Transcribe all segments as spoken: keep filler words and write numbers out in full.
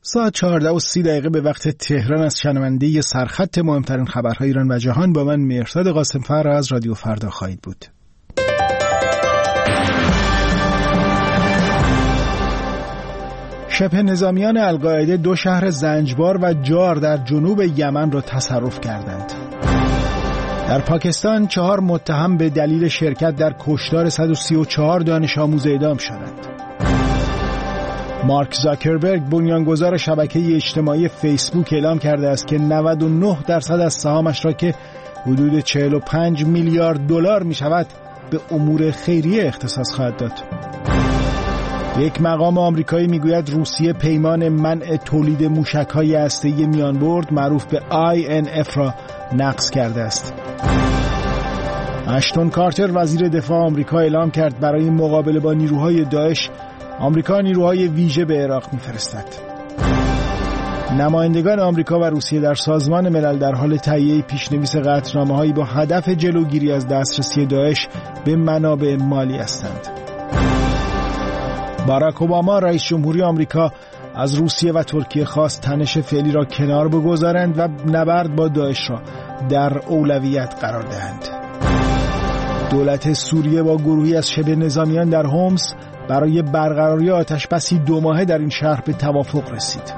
ساعت چهارده و سی دقیقه به وقت تهران از شنونده سرخط مهمترین خبرهای ایران و جهان با من مهرداد قاسم‌فر از رادیو فردا خواهید بود. شبه نظامیان القاعده دو شهر زنجبار و جار در جنوب یمن را تصرف کردند. در پاکستان چهار متهم به دلیل شرکت در کشتار صد و سی و چهار دانش آموز اعدام شدند. مارک زاکربرگ بنیانگذار شبکه اجتماعی فیسبوک اعلام کرده است که نود و نه درصد از سهامش را که حدود چهل و پنج میلیارد دلار می شود به امور خیریه اختصاص خواهد داد. یک مقام آمریکایی میگوید روسیه پیمان منع تولید موشک‌های هسته‌ای میانبرد معروف به آی ان اف را نقض کرده است. اشتون کارتر وزیر دفاع آمریکا اعلام کرد برای مقابله با نیروهای داعش آمریکا نیروهای ویژه به عراق می‌فرستد. نمایندگان آمریکا و روسیه در سازمان ملل در حال تهیه پیشنویس قطعنامه‌هایی با هدف جلوگیری از دسترسی داعش به منابع مالی هستند. باراک اوباما رئیس جمهوری آمریکا از روسیه و ترکیه خواست تنش فعلی را کنار بگذارند و نبرد با داعش را در اولویت قرار دهند. دولت سوریه با گروهی از شبه نظامیان در هومس برای برقراری آتشبسی دو ماهه در این شهر به توافق رسید.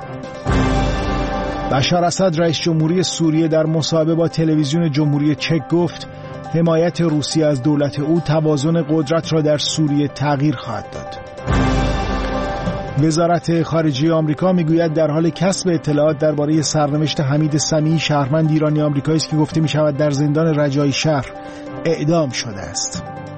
بشار اسد رئیس جمهوری سوریه در مصاحبه با تلویزیون جمهوری چک گفت حمایت روسیه از دولت او توازن قدرت را در سوریه تغییر خواهد داد. وزارت خارجه آمریکا میگوید در حال کسب اطلاعات درباره سرنوشت حمید سمیعی شهروند ایرانی آمریکایی است که گفته می شود در زندان رجایی شهر اعدام شده است.